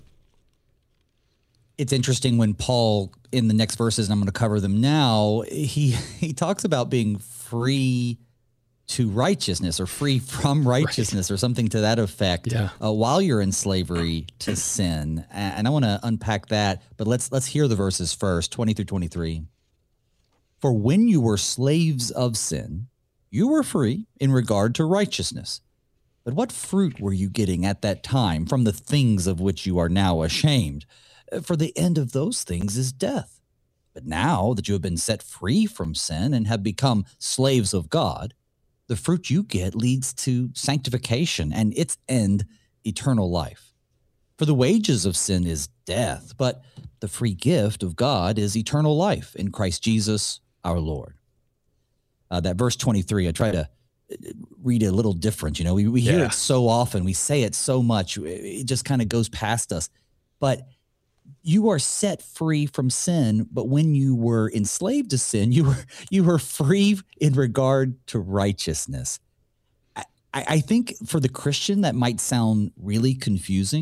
It's interesting when Paul, in the next verses, and I'm going to cover them now, he he talks about being free to righteousness or free from righteousness right. or something to that effect yeah. uh, while you're in slavery to sin. And I want to unpack that, but let's let's hear the verses first, twenty through twenty-three. For when you were slaves of sin, you were free in regard to righteousness. But what fruit were you getting at that time from the things of which you are now ashamed? For the end of those things is death. But now that you have been set free from sin and have become slaves of God, the fruit you get leads to sanctification and its end, eternal life. For the wages of sin is death, but the free gift of God is eternal life in Christ Jesus our Lord. Uh, that verse twenty-three, I try to read it a little different. You know, we, we hear yeah. it so often. We say it so much. It just kind of goes past us. But you are set free from sin. But when you were enslaved to sin, you were you were free in regard to righteousness. I, I think for the Christian, that might sound really confusing.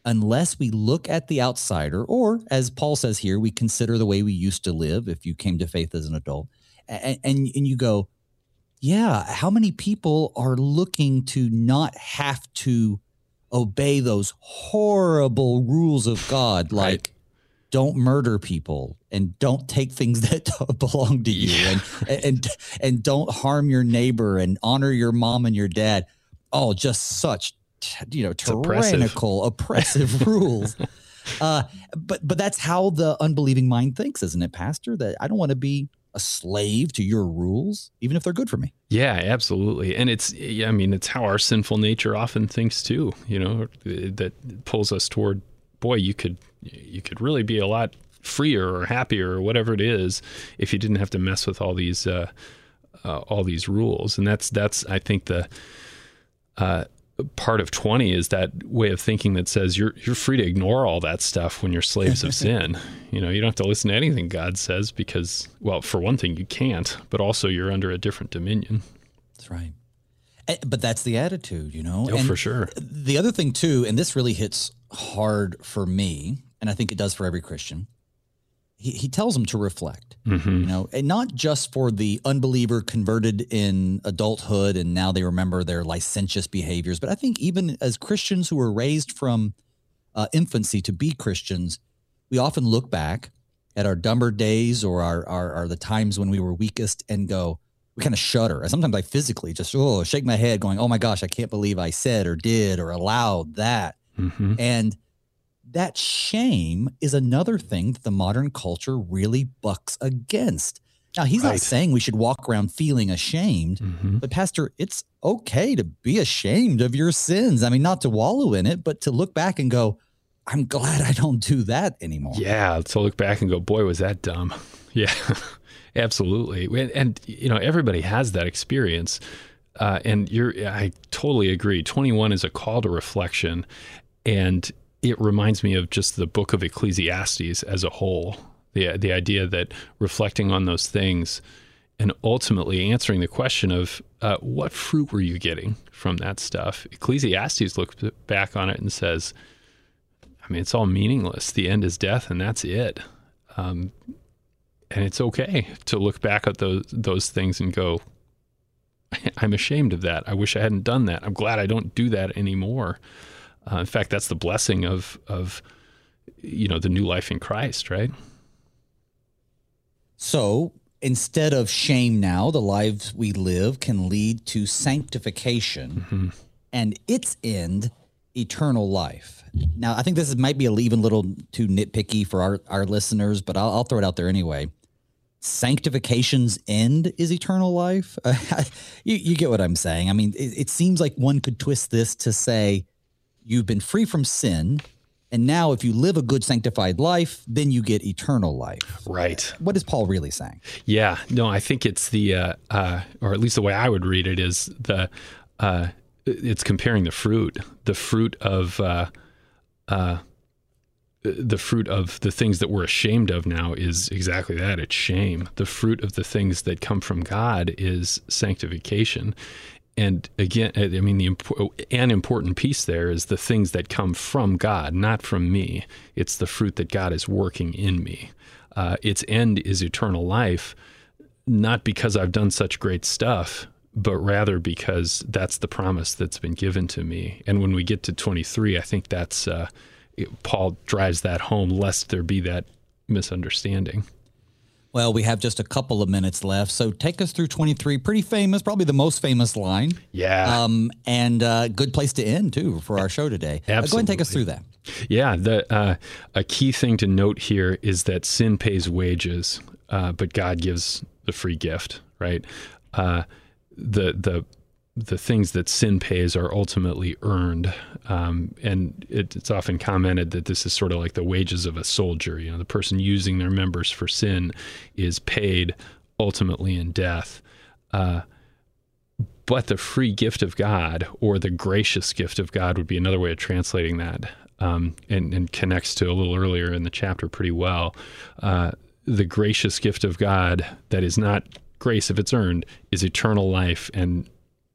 unless we look at the outsider, or as Paul says here, we consider the way we used to live if you came to faith as an adult, and, and, and you go, yeah, how many people are looking to not have to obey those horrible rules of God, like right. don't murder people and don't take things that don't belong to you, yeah. and, and and don't harm your neighbor and honor your mom and your dad. Oh, just such you know it's tyrannical, oppressive, oppressive rules. Uh, but but that's how the unbelieving mind thinks, isn't it, Pastor? That I don't want to be a slave to your rules, even if they're good for me. Yeah, absolutely. And it's, I mean, it's how our sinful nature often thinks too, you know, that pulls us toward, boy, you could, you could really be a lot freer or happier or whatever it is if you didn't have to mess with all these, uh, uh, all these rules. And that's, that's, I think the, uh, part of twenty is that way of thinking that says you're you're free to ignore all that stuff when you're slaves of sin. You know, you don't have to listen to anything God says because, well, for one thing, you can't, but also you're under a different dominion. That's right. But that's the attitude, you know? Oh, and for sure. The other thing, too, and this really hits hard for me, and I think it does for every Christian, he, he tells them to reflect, mm-hmm. you know, and not just for the unbeliever converted in adulthood and now they remember their licentious behaviors, but I think even as Christians who were raised from uh, infancy to be Christians, we often look back at our dumber days or our, our, our the times when we were weakest and go, we kind of shudder. And sometimes I physically just oh shake my head going, oh my gosh, I can't believe I said or did or allowed that. Mm-hmm. And that shame is another thing that the modern culture really bucks against. Now, he's right. not saying we should walk around feeling ashamed, mm-hmm. but Pastor, it's okay to be ashamed of your sins. I mean, not to wallow in it, but to look back and go, I'm glad I don't do that anymore. Yeah, to look back and go, boy, was that dumb. Yeah, absolutely. And, and, you know, everybody has that experience. Uh, and you're, I totally agree. twenty-one is a call to reflection. And it reminds me of just the book of Ecclesiastes as a whole, the the idea that reflecting on those things and ultimately answering the question of uh, what fruit were you getting from that stuff? Ecclesiastes looks back on it and says, I mean, it's all meaningless. The end is death, and that's it. Um, and it's okay to look back at those those things and go, I'm ashamed of that. I wish I hadn't done that. I'm glad I don't do that anymore. Uh, in fact, that's the blessing of, of, you know, the new life in Christ, right? So instead of shame now, the lives we live can lead to sanctification mm-hmm. and its end, eternal life. Now, I think this is, might be a, even a little too nitpicky for our, our listeners, but I'll, I'll throw it out there anyway. Sanctification's end is eternal life. Uh, you, you get what I'm saying. I mean, it, it seems like one could twist this to say, you've been free from sin, and now if you live a good sanctified life, then you get eternal life. Right. What is Paul really saying? Yeah, no, I think it's the, uh, uh, or at least the way I would read it is the, uh, it's comparing the fruit, the fruit of, uh, uh, the fruit of the things that we're ashamed of now is exactly that. It's shame. The fruit of the things that come from God is sanctification. And again, I mean, the an important piece there is the things that come from God, not from me. It's the fruit that God is working in me. Uh, its end is eternal life, not because I've done such great stuff, but rather because that's the promise that's been given to me. And when we get to twenty-three, I think that's, uh, it, Paul drives that home, lest there be that misunderstanding. Well, we have just a couple of minutes left, so take us through twenty-three. Pretty famous, probably the most famous line. Yeah. Um, and uh, good place to end, too, for our show today. Absolutely. Uh, go ahead and take us through that. Yeah. The uh, a key thing to note here is that sin pays wages, uh, but God gives the free gift, right? Uh, the the the things that sin pays are ultimately earned. Um, and it, it's often commented that this is sort of like the wages of a soldier. You know, the person using their members for sin is paid ultimately in death. Uh, but the free gift of God, or the gracious gift of God, would be another way of translating that, um, and, and connects to a little earlier in the chapter pretty well. Uh, the gracious gift of God that is not grace if it's earned is eternal life and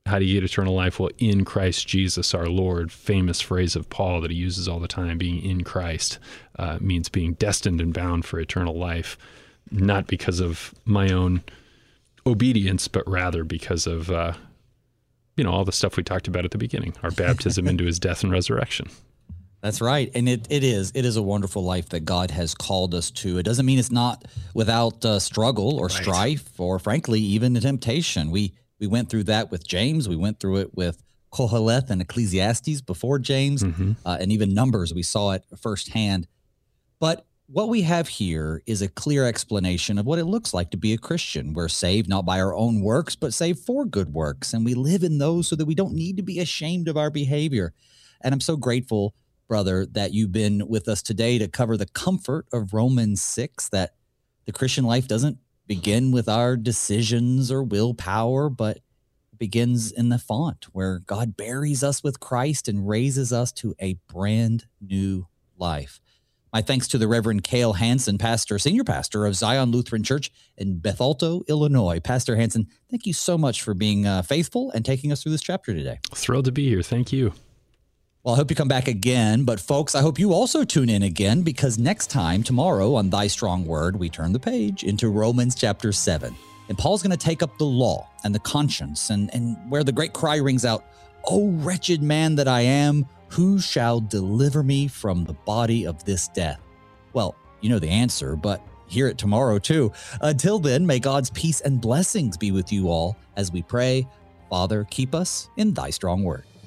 How do you get eternal life? Well, in Christ Jesus our Lord. Famous phrase of Paul that he uses all the time. Being in Christ uh, means being destined and bound for eternal life, not because of my own obedience, but rather because of, uh, you know, all the stuff we talked about at the beginning, our baptism into his death and resurrection. That's right. And it, it is. It is a wonderful life that God has called us to. It doesn't mean it's not without uh, struggle or right. strife or, frankly, even temptation. We we went through that with James. We went through it with Koheleth and Ecclesiastes before James, mm-hmm. uh, and even Numbers. We saw it firsthand. But what we have here is a clear explanation of what it looks like to be a Christian. We're saved not by our own works, but saved for good works. And we live in those so that we don't need to be ashamed of our behavior. And I'm so grateful, brother, that you've been with us today to cover the comfort of Romans six, that the Christian life doesn't begin with our decisions or willpower, but begins in the font where God buries us with Christ and raises us to a brand new life. My thanks to the Reverend Cale Hansen, pastor, senior pastor of Zion Lutheran Church in Bethalto, Illinois. Pastor Hansen, thank you so much for being uh, faithful and taking us through this chapter today. Thrilled to be here. Thank you. Well, I hope you come back again. But folks, I hope you also tune in again, because next time, tomorrow on Thy Strong Word, we turn the page into Romans chapter seven. And Paul's going to take up the law and the conscience, and, and where the great cry rings out, "O wretched man that I am, who shall deliver me from the body of this death?" Well, you know the answer, but hear it tomorrow too. Until then, may God's peace and blessings be with you all as we pray, Father, keep us in Thy strong word.